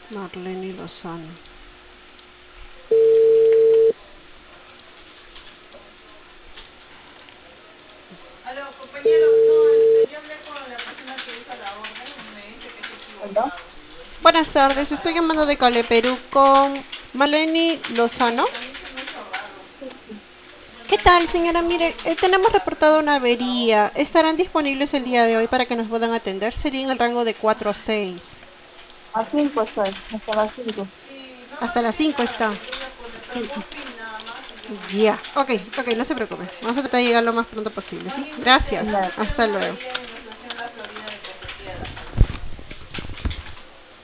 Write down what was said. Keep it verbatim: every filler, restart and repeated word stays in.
Marlene Lozano. Aló, compañero, no, este, yo hablé con la persona que hizo la orden y me dice que se ha ¿Aló? equivocado. Buenas Era tardes, para estoy la llamando de otra. Cale Perú con Marlene Sí, Lozano. también se me hizo raro. Bueno, ¿Qué hablé tal, con el señora? Mire, doble eh, y tenemos la reportado persona una que hizo la avería. orden me dice ¿Estarán que disponibles se ha el día de hoy equivocado. para que nos puedan atender? Sería en el rango de cuatro a seis. A cinco estoy, hasta las cinco. Sí, no, no Hasta las tiene cinco nada, está. pues yo voy a poner, pero Sí. por fin nada más y yo voy Ya. a Ok, ok, reenviar no se esta preocupe. correo. Vamos a tratar de llegar lo más pronto posible, ¿sí? Oye, este, Gracias. acá me Ya. Hasta tenemos luego. ahí en